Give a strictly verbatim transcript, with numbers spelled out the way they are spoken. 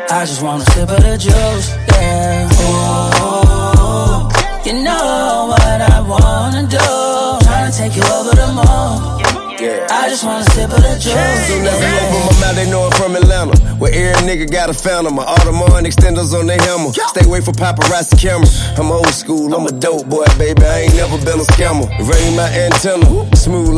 I just wanna sip of the juice, yeah. Ooh, you know what I wanna do. Tryna take you over the moon. Yeah. I just wanna sip of the juice. Soon as I open my mouth, they know I'm from Atlanta, where every nigga got a phantom. My Audemars extenders on their hammer. Stay away from paparazzi cameras. I'm old school, I'm a dope boy, baby. I ain't never been a scammer. Rain my antenna, smooth